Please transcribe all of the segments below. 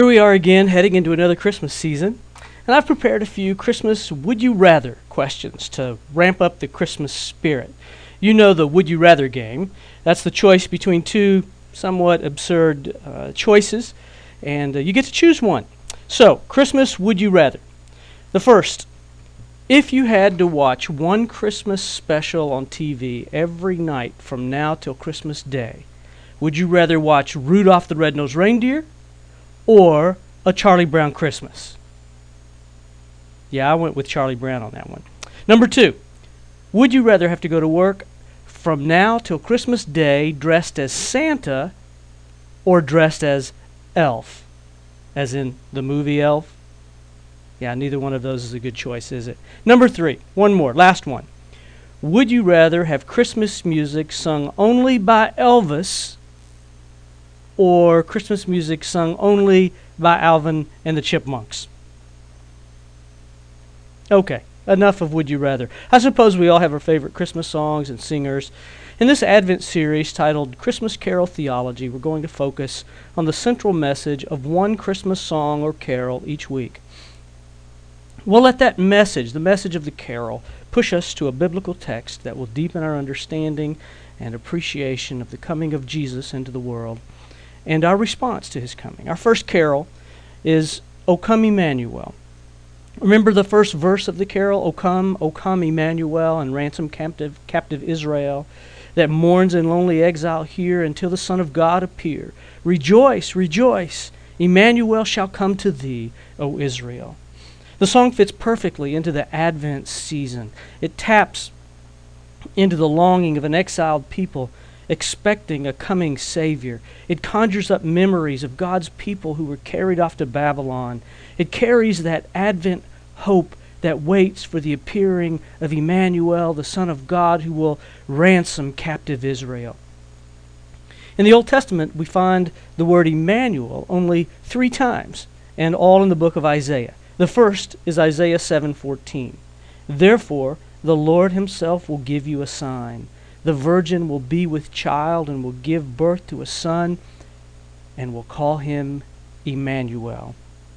Here we are again, heading into another Christmas season, and I've prepared a few Christmas would you rather questions to ramp up the Christmas spirit. You know the would you rather game. That's the choice between two somewhat absurd choices, and you get to choose one. So, Christmas would you rather. The first, if you had to watch one Christmas special on TV every night from now till Christmas Day, would you rather watch Rudolph the Red-Nosed Reindeer or A Charlie Brown Christmas? Yeah, I went with Charlie Brown on that one. Number two, would you rather have to go to work from now till Christmas Day dressed as Santa or dressed as Elf, as in the movie Elf? Yeah, neither one of those is a good choice, is it? Number three, one more, last one. Would you rather have Christmas music sung only by Elvis or Christmas music sung only by Alvin and the Chipmunks? Okay, enough of would you rather. I suppose we all have our favorite Christmas songs and singers. In this Advent series titled Christmas Carol Theology, we're going to focus on the central message of one Christmas song or carol each week. We'll let that message, the message of the carol, push us to a biblical text that will deepen our understanding and appreciation of the coming of Jesus into the world and our response to his coming. Our first carol is O Come Emmanuel. Remember the first verse of the carol, O come, Emmanuel, and ransom captive Israel, that mourns in lonely exile here until the Son of God appear. Rejoice, rejoice, Emmanuel shall come to thee, O Israel. The song fits perfectly into the Advent season. It taps into the longing of an exiled people expecting a coming Savior. It conjures up memories of God's people who were carried off to Babylon. It carries that Advent hope that waits for the appearing of Emmanuel, the Son of God, who will ransom captive Israel. In the Old Testament, we find the word Emmanuel only 3 times, and all in the book of Isaiah. The first is Isaiah 7:14. Therefore, the Lord himself will give you a sign. The virgin will be with child and will give birth to a son and will call him Emmanuel.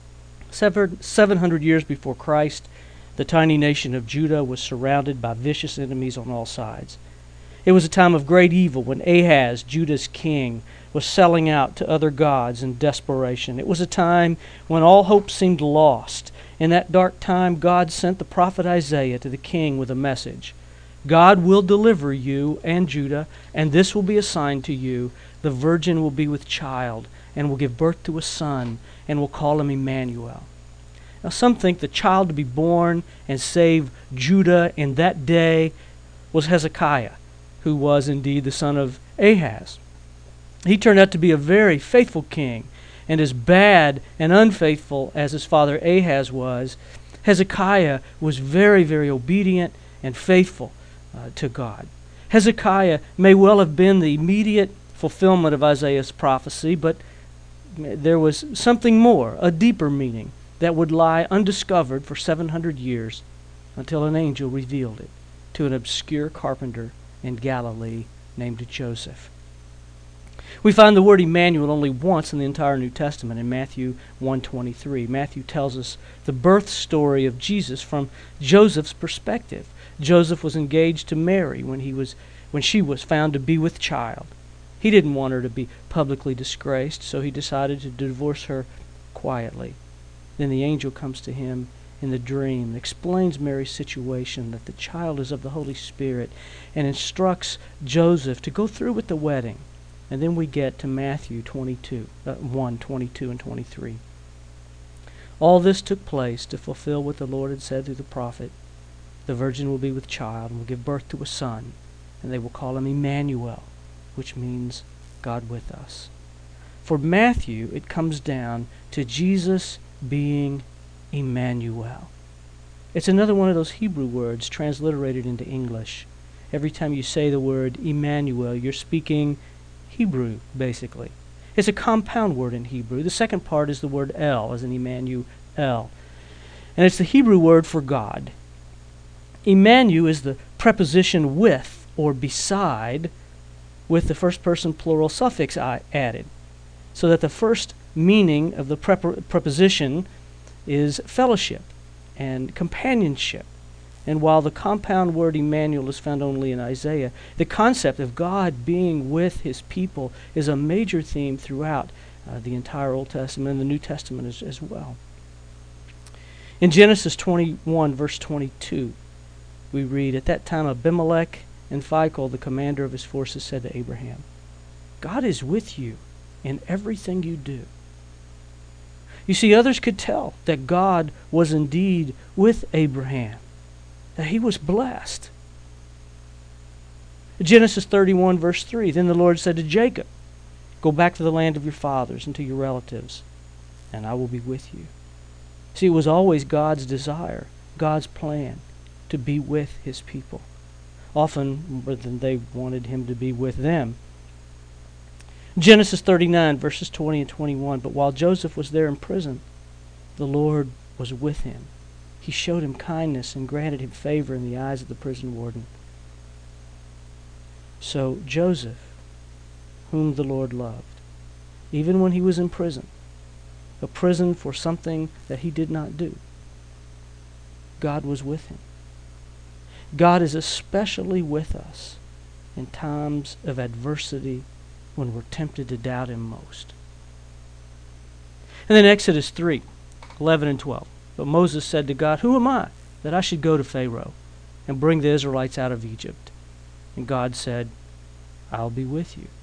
700 years before Christ, the tiny nation of Judah was surrounded by vicious enemies on all sides. It was a time of great evil when Ahaz, Judah's king, was selling out to other gods in desperation. It was a time when all hope seemed lost. In that dark time, God sent the prophet Isaiah to the king with a message. God will deliver you and Judah, and this will be a sign to you. The virgin will be with child and will give birth to a son and will call him Emmanuel. Now some think the child to be born and save Judah in that day was Hezekiah, who was indeed the son of Ahaz. He turned out to be a very faithful king, and as bad and unfaithful as his father Ahaz was, Hezekiah was very, very obedient and faithful to God. Hezekiah may well have been the immediate fulfillment of Isaiah's prophecy, but there was something more, a deeper meaning, that would lie undiscovered for 700 years until an angel revealed it to an obscure carpenter in Galilee named Joseph. We find the word Emmanuel only once in the entire New Testament, in Matthew 1:23. Matthew tells us the birth story of Jesus from Joseph's perspective. Joseph was engaged to Mary when she was found to be with child. He didn't want her to be publicly disgraced, so he decided to divorce her quietly. Then the angel comes to him in the dream, explains Mary's situation, that the child is of the Holy Spirit, and instructs Joseph to go through with the wedding. And then we get to Matthew 1:22 and 23. All this took place to fulfill what the Lord had said through the prophet. The virgin will be with child and will give birth to a son, and they will call him Emmanuel, which means God with us. For Matthew, it comes down to Jesus being Emmanuel. It's another one of those Hebrew words transliterated into English. Every time you say the word Emmanuel, you're speaking Hebrew, basically. It's a compound word in Hebrew. The second part is the word El, as in Emmanuel. And it's the Hebrew word for God. Emmanuel is the preposition with or beside with the first person plural suffix added, so that the first meaning of the preposition is fellowship and companionship. And while the compound word Emmanuel is found only in Isaiah, the concept of God being with his people is a major theme throughout the entire Old Testament and the New Testament as well. In Genesis 21, verse 22, we read, "At that time Abimelech and Phicol, the commander of his forces, said to Abraham, 'God is with you in everything you do.'" You see, others could tell that God was indeed with Abraham, that he was blessed. Genesis 31, verse 3, "Then the Lord said to Jacob, 'Go back to the land of your fathers and to your relatives, and I will be with you.'" See, it was always God's desire, God's plan, to be with his people, often more than they wanted him to be with them. Genesis 39, verses 20 and 21, "But while Joseph was there in prison, the Lord was with him. He showed him kindness and granted him favor in the eyes of the prison warden." So Joseph, whom the Lord loved, even when he was in prison, a prison for something that he did not do, God was with him. God is especially with us in times of adversity when we're tempted to doubt him most. And then Exodus 3, 11 and 12. "But Moses said to God, 'Who am I that I should go to Pharaoh and bring the Israelites out of Egypt?' And God said, 'I'll be with you.'"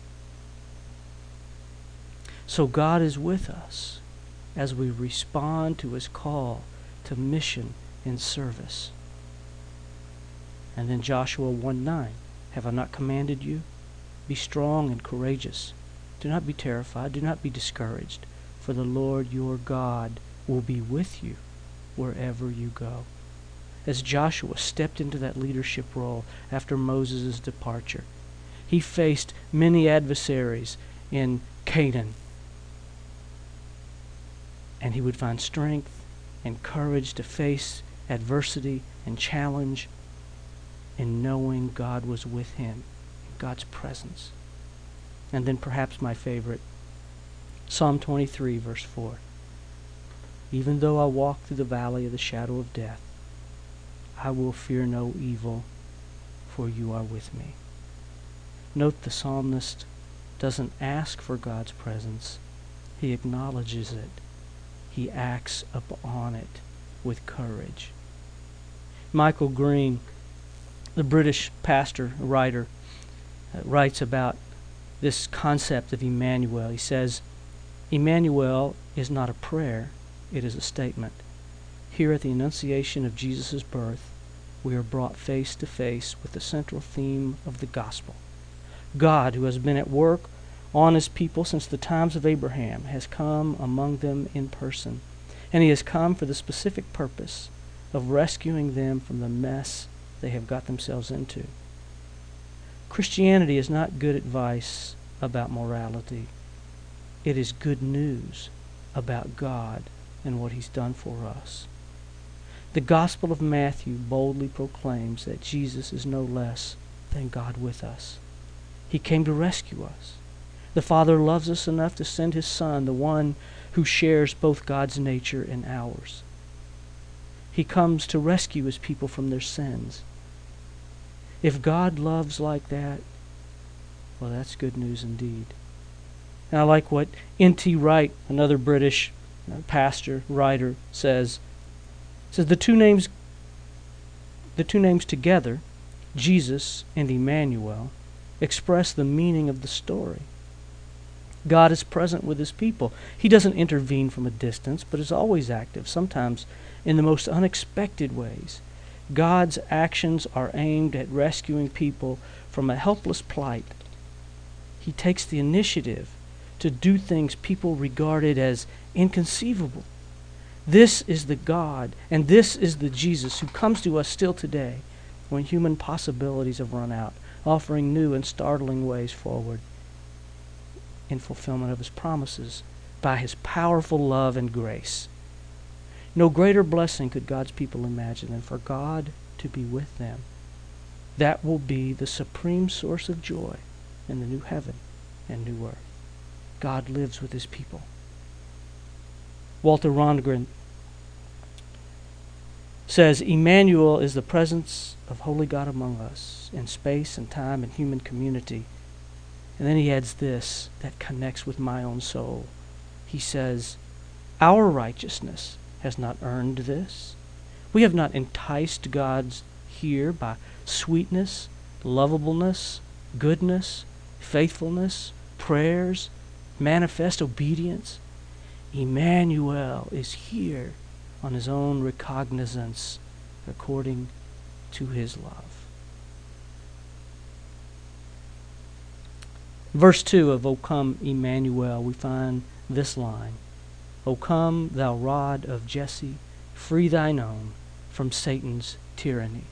So God is with us as we respond to his call to mission and service. And then Joshua 1:9, "Have I not commanded you? Be strong and courageous. Do not be terrified. Do not be discouraged. For the Lord your God will be with you wherever you go." As Joshua stepped into that leadership role after Moses' departure, he faced many adversaries in Canaan. And he would find strength and courage to face adversity and challenge in knowing God was with him, in God's presence. And then perhaps my favorite, Psalm 23, verse 4. "Even though I walk through the valley of the shadow of death, I will fear no evil, for you are with me." Note the psalmist doesn't ask for God's presence. He acknowledges it. He acts upon it with courage. Michael Green, the British pastor, writer, writes about this concept of Emmanuel. He says, "Emmanuel is not a prayer, it is a statement. Here at the Annunciation of Jesus' birth, we are brought face to face with the central theme of the gospel. God, who has been at work on his people since the times of Abraham, has come among them in person, and he has come for the specific purpose of rescuing them from the mess they have got themselves into. Christianity is not good advice about morality. It is good news about God and what he's done for us. The Gospel of Matthew boldly proclaims that Jesus is no less than God with us. He came to rescue us. The Father loves us enough to send his Son, the one who shares both God's nature and ours. He comes to rescue his people from their sins. If God loves like that, well, that's good news indeed. And I like what N.T. Wright, another British pastor, writer, says. He says the two names together, Jesus and Emmanuel, express the meaning of the story. God is present with his people. He doesn't intervene from a distance, but is always active, sometimes in the most unexpected ways. God's actions are aimed at rescuing people from a helpless plight. He takes the initiative to do things people regarded as inconceivable. This is the God, and this is the Jesus who comes to us still today when human possibilities have run out, offering new and startling ways forward in fulfillment of his promises by his powerful love and grace. No greater blessing could God's people imagine than for God to be with them. That will be the supreme source of joy in the new heaven and new earth. God lives with his people. Walter Rondgren says, Emmanuel is the presence of holy God among us in space and time and human community. And then he adds this that connects with my own soul. He says, our righteousness has not earned this. We have not enticed God here by sweetness, lovableness, goodness, faithfulness, prayers, manifest obedience. Emmanuel is here on his own recognizance according to his love. Verse 2 of O come, Emmanuel, we find this line. O come, thou rod of Jesse, free thine own from Satan's tyranny.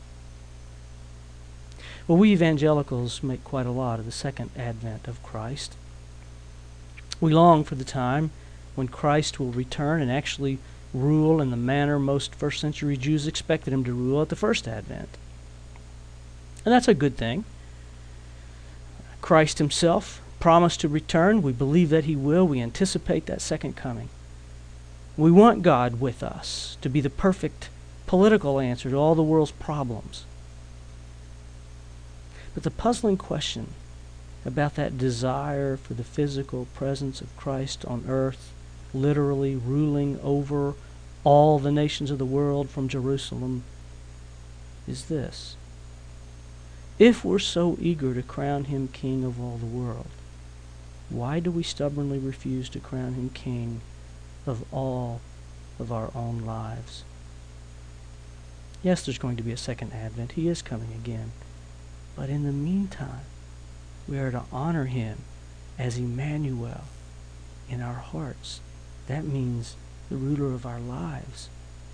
Well, we evangelicals make quite a lot of the second advent of Christ. We long for the time when Christ will return and actually rule in the manner most first century Jews expected him to rule at the first advent. And that's a good thing. Christ himself promised to return. We believe that he will. We anticipate that second coming. We want God with us to be the perfect political answer to all the world's problems. But the puzzling question about that desire for the physical presence of Christ on earth, literally ruling over all the nations of the world from Jerusalem, is this. If we're so eager to crown him king of all the world, why do we stubbornly refuse to crown him king of all of our own lives? Yes, there's going to be a second advent. He is coming again. But in the meantime, we are to honor him as Emmanuel in our hearts. That means the ruler of our lives.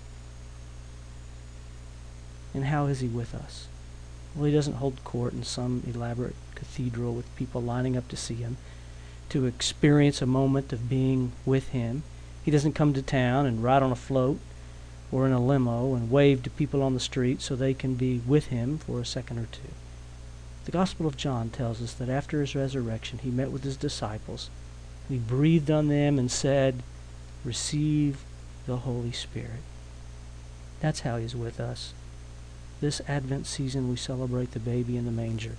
And how is he with us? Well, he doesn't hold court in some elaborate cathedral with people lining up to see him, to experience a moment of being with him. He doesn't come to town and ride on a float or in a limo and wave to people on the street so they can be with him for a second or two. The Gospel of John tells us that after his resurrection, he met with his disciples. He breathed on them and said, receive the Holy Spirit. That's how he's with us. This Advent season, we celebrate the baby in the manger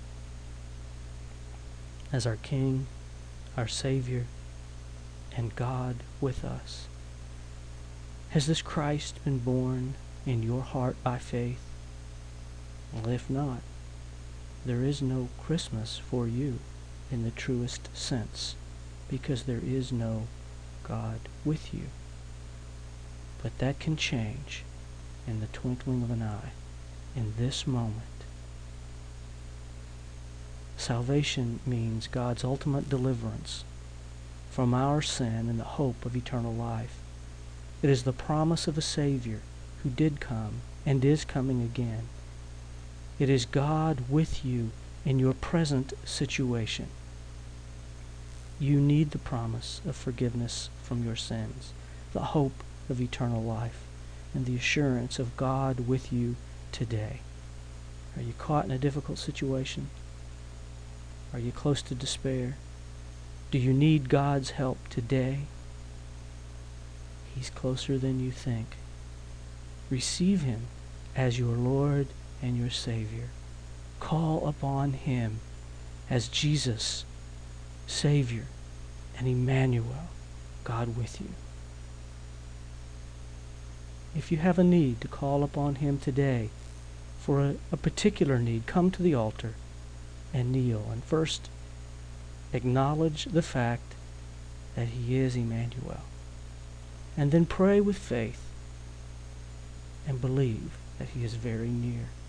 as our King, our Savior, and God with us. Has this Christ been born in your heart by faith? Well, if not, there is no Christmas for you in the truest sense, because there is no God with you. But that can change in the twinkling of an eye, in this moment. Salvation means God's ultimate deliverance from our sin and the hope of eternal life. It is the promise of a Savior who did come and is coming again. It is God with you in your present situation. You need the promise of forgiveness from your sins, the hope of eternal life, and the assurance of God with you today. Are you caught in a difficult situation? Are you close to despair? Do you need God's help today? He's closer than you think. Receive him as your Lord and your Savior. Call upon him as Jesus, Savior, and Emmanuel, God with you. If you have a need to call upon him today for a particular need, come to the altar and kneel and first acknowledge the fact that he is Emmanuel. And then pray with faith and believe that he is very near.